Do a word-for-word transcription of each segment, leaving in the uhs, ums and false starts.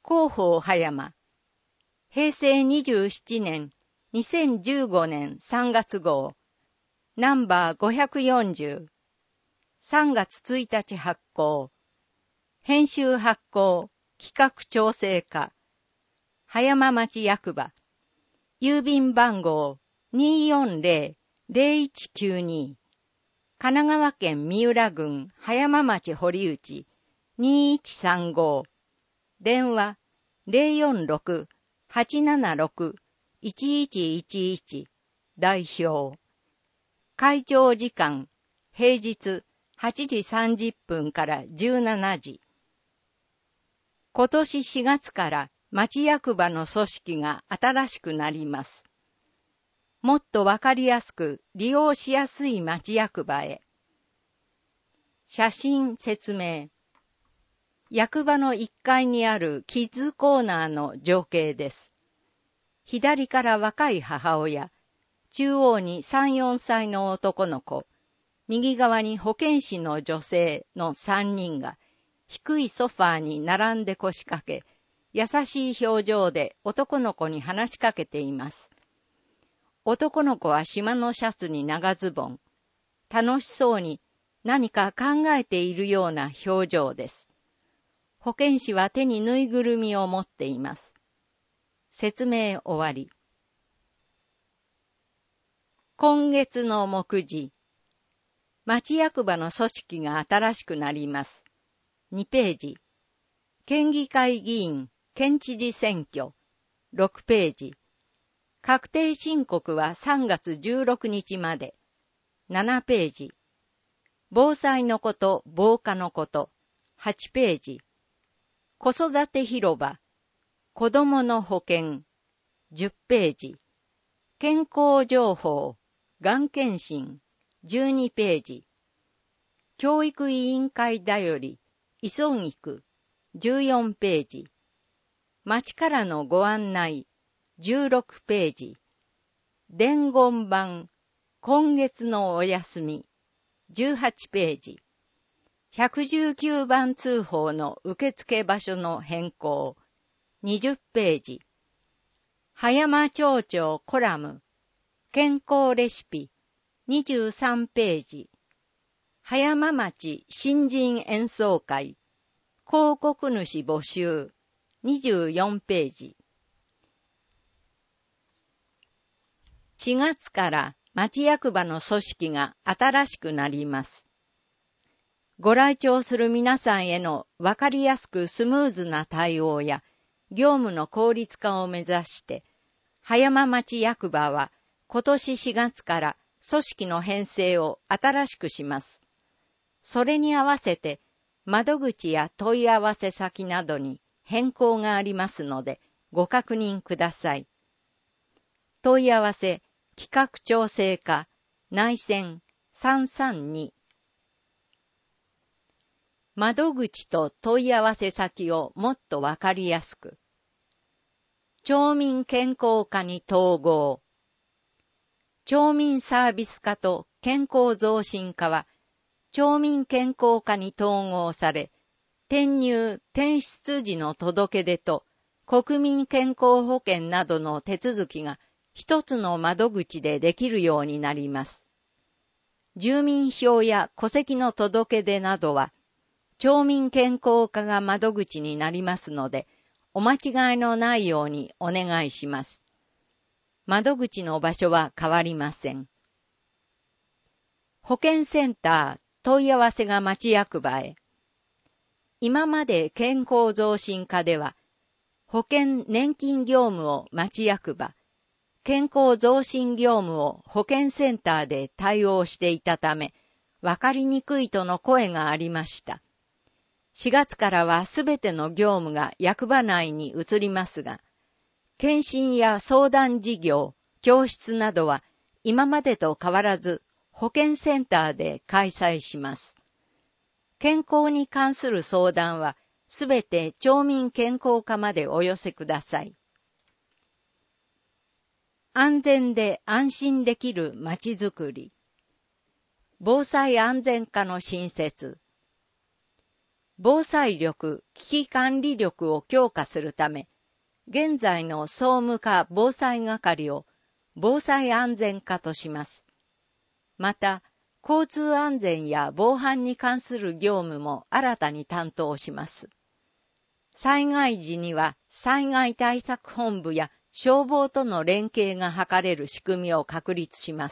広報葉山。平成にじゅうななねん、にせんじゅうごねんさんがつ号。ナンバーごひゃくよんじゅう。さんがつついたち発行。編集発行、企画調整課。葉山町役場。郵便番号 にーよんぜろぜろいちきゅうに。神奈川県三浦郡葉山町堀内にーいちさんご。電話 ゼロよんろく はちななろく いちいちいちいち。代表。開庁時間、平日はちじさんじゅっぷんからじゅうしちじ。今年しがつから町役場の組織が新しくなります。もっとわかりやすく利用しやすい町役場へ。写真説明。役場のいっかいにあるキッズコーナーの情景です。左から若い母親、中央にさん、よんさいの男の子、右側に保健師の女性のさんにんが低いソファーに並んで腰掛け、優しい表情で男の子に話しかけています。男の子は縞のシャツに長ズボン。楽しそうに何か考えているような表情です。保健師は手にぬいぐるみを持っています。説明終わり。今月の目次。町役場の組織が新しくなります。にページ。県議会議員、県知事選挙。ろくページ。確定申告はさんがつじゅうろくにちまで。ななページ。防災のこと、防火のこと。はちページ。子育て広場。子どもの保険。じゅっページ。健康情報。がん検診。じゅうにページ。教育委員会だより。急ぎく。じゅうよんページ。町からのご案内。じゅうろくページ。伝言板。今月のお休み。じゅうはちページ。ひゃくじゅうきゅうばん通報の受付場所の変更。にじゅっページ。葉山町長コラム。健康レシピ。にじゅうさんページ。葉山町新人演奏会。広告主募集。にじゅうよんページ。しがつから町役場の組織が新しくなります。ご来庁する皆さんへのわかりやすくスムーズな対応や業務の効率化を目指して、葉山町役場は今年しがつから組織の編成を新しくします。それに合わせて窓口や問い合わせ先などに変更がありますのでご確認ください。問い合わせ企画調整課内線さんさんに。窓口と問い合わせ先をもっとわかりやすく。町民健康課に統合。町民サービス課と健康増進課は町民健康課に統合され、転入・転出時の届け出と国民健康保険などの手続きが一つの窓口でできるようになります。住民票や戸籍の届け出などは町民健康課が窓口になりますので、お間違いのないようにお願いします。窓口の場所は変わりません。保健センター問い合わせが町役場へ。今まで健康増進課では、保険年金業務を町役場、健康増進業務を保健センターで対応していたため、わかりにくいとの声がありました。しがつからはすべての業務が役場内に移りますが、検診や相談事業、教室などは今までと変わらず保健センターで開催します。健康に関する相談はすべて町民健康課までお寄せください。安全で安心できるまちづくり。防災安全課の新設。 防災力、危機管理力を強化するため、現在の総務課防災係を防災安全課とします。また、交通安全や防犯に関する業務も新たに担当します。災害時には災害対策本部や消防との連携が図れる仕組みを確立します。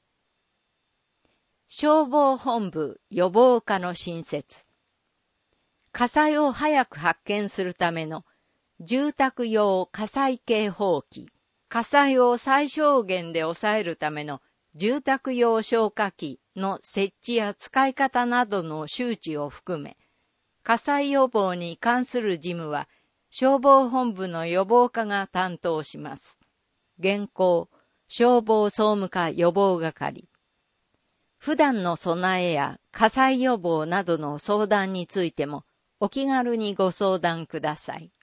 消防本部予防課の新設。火災を早く発見するための住宅用火災警報器、火災を最小限で抑えるための住宅用消火器の設置や使い方などの周知を含め、火災予防に関する事務は消防本部の予防課が担当します。現行、消防総務課予防係。普段の備えや火災予防などの相談についてもお気軽にご相談ください。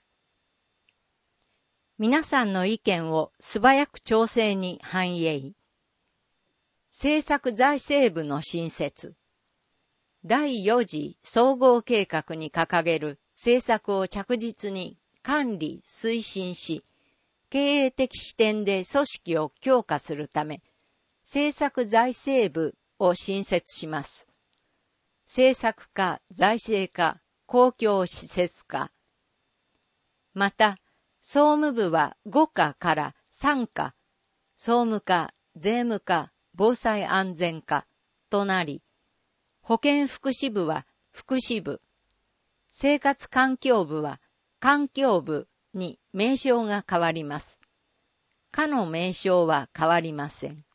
皆さんの意見を素早く調整に反映。政策財政部の新設。だいよ次総合計画に掲げる政策を着実に管理・推進し、経営的視点で組織を強化するため、政策財政部を新設します。政策課、財政課、公共施設課。また、総務部はご課からさん課、総務課、税務課、防災安全課となり、保健福祉部は福祉部、生活環境部は環境部に名称が変わります。課の名称は変わりません。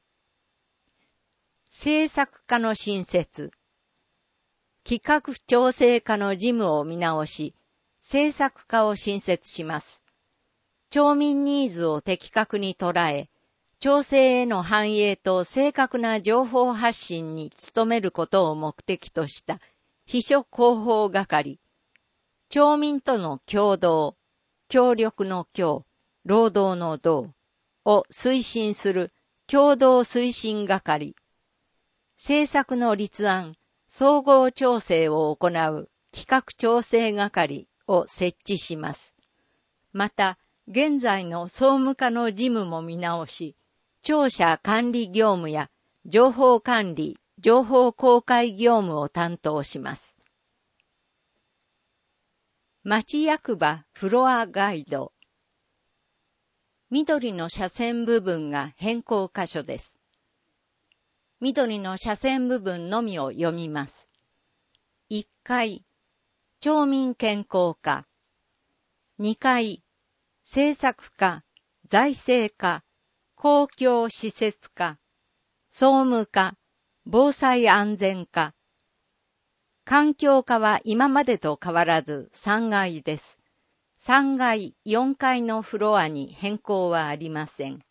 政策課の新設。企画調整課の事務を見直し、政策課を新設します。町民ニーズを的確に捉え、調整への反映と正確な情報発信に努めることを目的とした秘書広報係、町民との協働、協力の協、労働の動を推進する共同推進係、政策の立案、総合調整を行う企画調整係を設置します。また、現在の総務課の事務も見直し、庁舎管理業務や情報管理、情報公開業務を担当します。町役場フロアガイド。緑の斜線部分が変更箇所です。緑の斜線部分のみを読みます。いっかい、町民健康課。にかい、政策課、財政課、公共施設課、総務課、防災安全課。環境課は今までと変わらずさんがいです。さんがい、よんかいのフロアに変更はありません。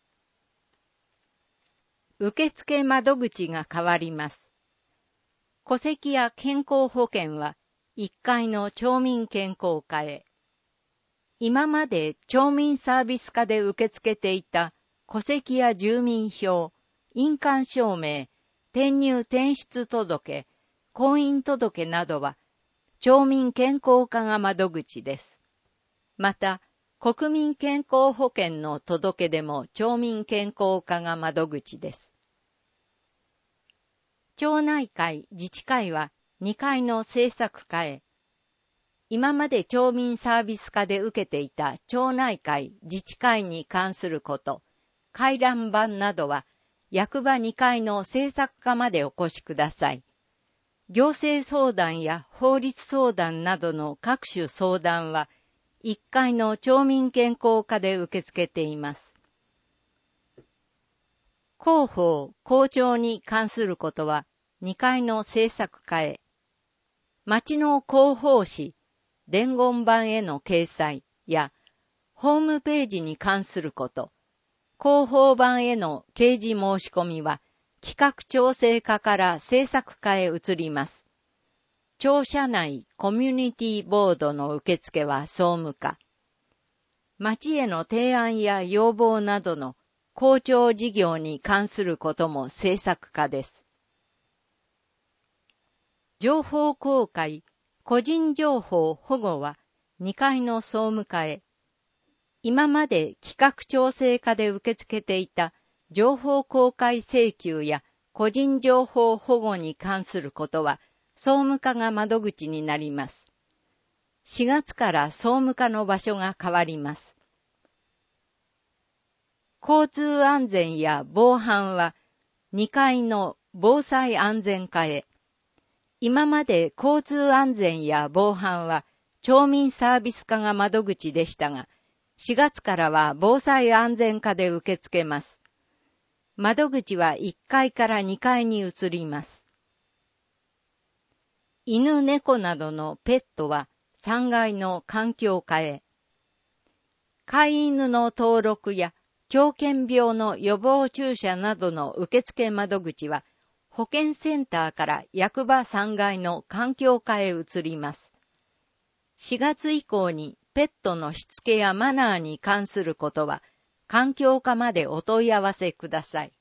受付窓口が変わります。戸籍や健康保険はいっかいの町民健康課へ。今まで町民サービス課で受け付けていた戸籍や住民票、印鑑証明、転入転出届、婚姻届などは町民健康課が窓口です。また、国民健康保険の届でも町民健康課が窓口です。町内会、自治会はにかいの政策課へ。今まで町民サービス課で受けていた町内会、自治会に関すること、回覧板などは役場にかいの政策課までお越しください。行政相談や法律相談などの各種相談はいっかいの町民健康課で受け付けています。広報、校長に関することはにかいの政策課へ。町の広報誌、伝言板への掲載やホームページに関すること、広報板への掲示申し込みは企画調整課から政策課へ移ります。庁舎内コミュニティボードの受付は総務課。町への提案や要望などの公聴事業に関することも政策課です。情報公開、 個人情報保護はにかいの総務課へ。今まで企画調整課で受け付けていた情報公開請求や個人情報保護に関することは総務課が窓口になります。しがつから総務課の場所が変わります。交通安全や防犯はにかいの防災安全課へ。今まで交通安全や防犯は町民サービス課が窓口でしたが、しがつからは防災安全課で受け付けます。窓口はいっかいからにかいに移ります。犬猫などのペットはさんがいの環境課へ。飼い犬の登録や狂犬病の予防注射などの受付窓口は保健センターから役場さんがいの環境課へ移ります。しがつ以降にペットのしつけやマナーに関することは環境課までお問い合わせください。